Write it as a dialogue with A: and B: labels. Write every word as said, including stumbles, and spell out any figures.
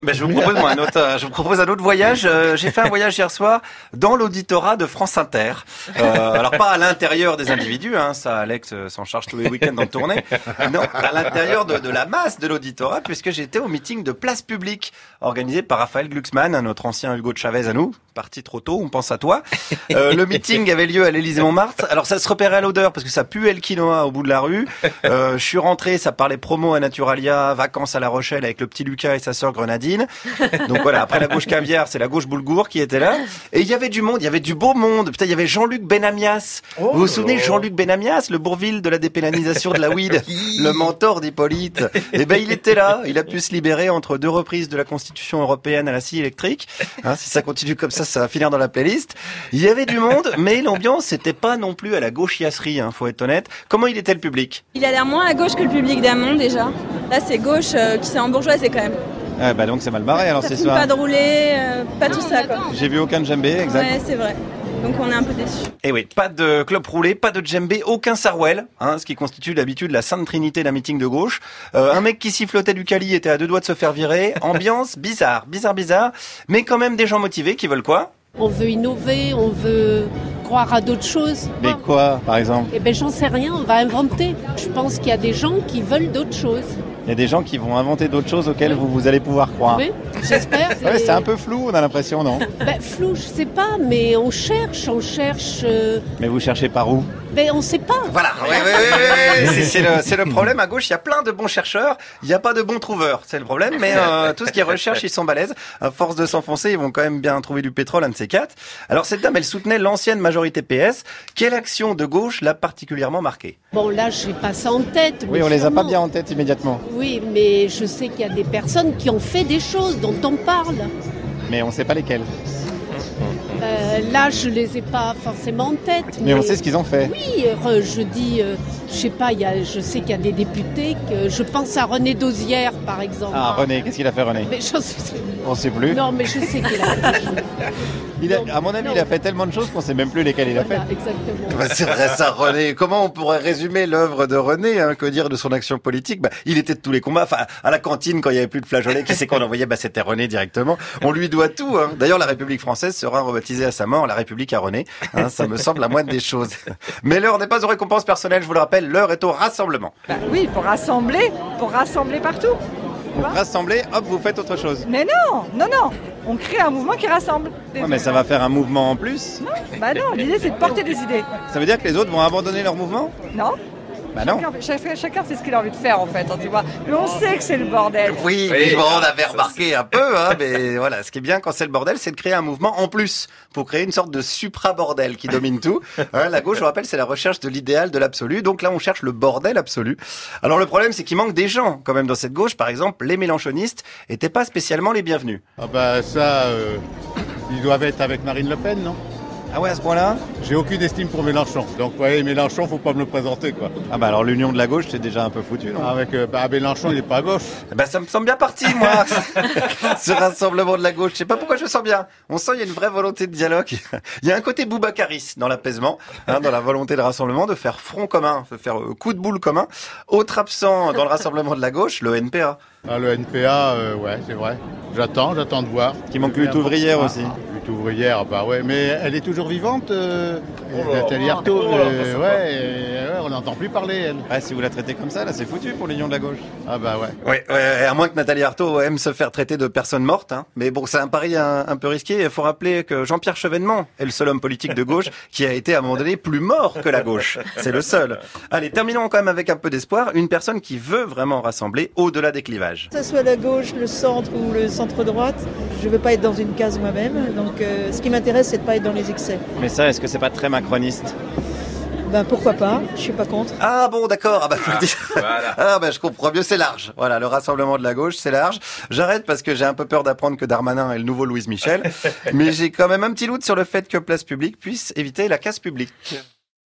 A: Ben, je vous propose moi un autre, euh, je vous propose un autre voyage. Euh, j'ai fait un voyage hier soir dans l'auditorat de France Inter. Euh, alors pas à l'intérieur des individus, hein, ça Alex euh, s'en charge tous les week-ends dans le tournée. Non, à l'intérieur de, de la masse de l'auditorat, puisque j'étais au meeting de Place Publique organisé par Raphaël Glucksmann, notre ancien Hugo de Chavez à nous. Parti trop tôt, on pense à toi. Euh, le meeting avait lieu à l'Élysée-Montmartre. Alors ça se repérait à l'odeur parce que ça puait le quinoa au bout de la rue. Euh, je suis rentré, ça parlait promo à Naturalia, vacances à La Rochelle avec le petit Lucas et sa sœur Grenadine. Donc voilà, après la gauche caviar, c'est la gauche boulgour qui était là. Et il y avait du monde, il y avait du beau monde. Putain, il y avait Jean-Luc Benamias. Oh, vous vous souvenez de Jean-Luc Benamias, le Bourvil de la dépénalisation de la weed, le mentor d'Hippolyte. Eh ben il était là, il a pu se libérer entre deux reprises de la Constitution européenne à la scie électrique. Hein, si ça continue comme ça, ça va finir dans la playlist. Il y avait du monde, mais l'ambiance c'était pas non plus à la gauchiasserie, hein, faut être honnête. Comment il était le public?
B: Il a l'air moins à gauche que le public d'Amont déjà. Là c'est gauche euh, qui s'est embourgeoisé quand même.
A: Ah bah donc c'est mal barré alors
B: ça
A: c'est
B: ça. Pas de rouler, euh, pas tout ça quoi.
A: J'ai vu aucun djembé, exact.
B: Ouais c'est vrai. Donc on est un peu déçus.
A: Et oui, pas de clope roulée, pas de djembé, aucun sarouel, hein, ce qui constitue d'habitude la sainte trinité d'un meeting de gauche. Euh, un mec qui sifflotait du cali était à deux doigts de se faire virer. Ambiance bizarre, bizarre, bizarre, mais quand même des gens motivés qui veulent quoi?
C: On veut innover, on veut croire à d'autres choses.
A: Mais quoi, par exemple?
C: Eh ben j'en sais rien, on va inventer. Je pense qu'il y a des gens qui veulent d'autres choses.
A: Il y a des gens qui vont inventer d'autres choses auxquelles vous, vous allez pouvoir croire.
C: Oui, j'espère.
A: Ouais, c'est un peu flou, on a l'impression, non?
C: Ben, flou, je sais pas, mais on cherche, on cherche... Euh...
A: Mais vous cherchez par où?
C: Ben, on sait pas.
A: Voilà, oui, oui, oui, oui. C'est, le, c'est le problème. À gauche, il y a plein de bons chercheurs, il n'y a pas de bons trouveurs. C'est le problème, mais euh, tout ce qui est recherche, ils sont balèzes. À force de s'enfoncer, ils vont quand même bien trouver du pétrole, un de ces quatre. Alors, cette dame, elle soutenait l'ancienne majorité P S. Quelle action de gauche l'a particulièrement marquée?
C: Bon, là, j'ai pas ça en tête.
A: Oui, on les a pas bien en tête immédiatement.
C: Oui, mais je sais qu'il y a des personnes qui ont fait des choses dont on parle.
A: Mais on ne sait pas lesquelles.
C: Euh, là, je les ai pas forcément en tête.
A: Mais, mais on sait ce qu'ils ont fait.
C: Oui, euh, je dis, euh, je sais pas, y a, je sais qu'il y a des députés, que je pense à René Dosière, par exemple.
A: Ah, René, qu'est-ce qu'il a fait, René?
C: Mais je sais...
A: On ne sait plus.
C: Non, mais je sais qu'il a fait des choses.
A: Il a, à mon avis, non. Il a fait tellement de choses qu'on ne sait même plus lesquelles il a
C: voilà,
A: fait.
C: Exactement.
A: Bah, c'est vrai ça, René. Comment on pourrait résumer l'œuvre de René, hein, que dire de son action politique? Bah, il était de tous les combats. Enfin, à la cantine, quand il n'y avait plus de flageolets, qui c'est qu'on envoyait? Bah, c'était René directement. On lui doit tout. Hein. D'ailleurs, la République française sera rebaptisée à sa mort la République à René. Hein, ça me semble la moindre des choses. Mais l'heure n'est pas aux récompenses personnelles, je vous le rappelle. L'heure est au rassemblement.
D: Bah oui, pour rassembler, pour rassembler partout.
A: Pour rassembler, hop, vous faites autre chose.
D: Mais non, non, non. On crée un mouvement qui rassemble.
A: Ouais, mais ça va faire un mouvement en plus.
D: Non, bah non, l'idée c'est de porter des idées.
A: Ça veut dire que les autres vont abandonner leur mouvement?
D: Non.
A: Bah non.
D: Chacun, chacun, chacun fait ce qu'il a envie de faire en fait, hein, tu vois. Mais on sait que c'est le bordel.
A: Oui, oui bon, on avait remarqué un peu, hein, mais voilà, ce qui est bien quand c'est le bordel, c'est de créer un mouvement en plus, pour créer une sorte de supra-bordel qui domine tout. Hein, la gauche, je rappelle, c'est la recherche de l'idéal, de l'absolu, donc là on cherche le bordel absolu. Alors le problème, c'est qu'il manque des gens quand même dans cette gauche. Par exemple, les mélenchonistes étaient pas spécialement les bienvenus.
E: Ah bah ça, euh, ils doivent être avec Marine Le Pen, non?
A: Ah ouais, à ce point-là?
E: J'ai aucune estime pour Mélenchon. Donc, ouais, Mélenchon, faut pas me le présenter, quoi.
A: Ah bah alors l'union de la gauche, c'est déjà un peu foutu, non?
E: Avec, euh, bah, Mélenchon, il est pas à gauche.
A: Bah ça me semble bien parti, moi, ce rassemblement de la gauche. Je sais pas pourquoi je me sens bien. On sent il y a une vraie volonté de dialogue. Il y a un côté Boubacaris dans l'apaisement, hein, dans la volonté de rassemblement, de faire front commun, de faire euh, coup de boule commun. Autre absent dans le rassemblement de la gauche, le N P A.
E: Ah, le N P A, euh, ouais, c'est vrai. J'attends, j'attends de voir.
A: Qui manque lutte ouvrière
E: ah,
A: aussi.
E: Lutte ouvrière, bah ouais, mais elle est toujours vivante, euh,
A: oh
E: Nathalie Arthaud. Euh, ouais, euh, ouais, on n'entend plus parler, elle.
A: Ah, si vous la traitez comme ça, là, c'est foutu pour l'union de la gauche.
E: Ah bah ouais.
A: Ouais, ouais, à moins que Nathalie Arthaud aime se faire traiter de personne morte, hein. Mais bon, c'est un pari un, un peu risqué. Il faut rappeler que Jean-Pierre Chevènement est le seul homme politique de gauche qui a été à un moment donné plus mort que la gauche. C'est le seul. Allez, terminons quand même avec un peu d'espoir. Une personne qui veut vraiment rassembler au-delà des clivages.
F: Que ce soit la gauche, le centre ou le centre-droite, je ne veux pas être dans une case moi-même. Donc euh, ce qui m'intéresse, c'est de ne pas être dans les excès.
A: Mais ça, est-ce que c'est pas très macroniste?
F: Ben pourquoi pas, je suis pas contre.
A: Ah bon, d'accord, ah bah faut le dire. Voilà. Ah bah je comprends mieux, c'est large. Voilà, le rassemblement de la gauche, c'est large. J'arrête parce que j'ai un peu peur d'apprendre que Darmanin est le nouveau Louise Michel. Mais j'ai quand même un petit doute sur le fait que Place Publique puisse éviter la casse publique.